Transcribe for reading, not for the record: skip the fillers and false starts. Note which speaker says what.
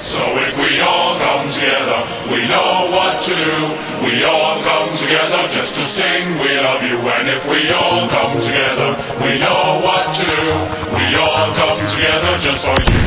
Speaker 1: So if we all come together, we know what to do. We all come together just to sing we love you. And if we all come together, we know what to do. We all come together just for you.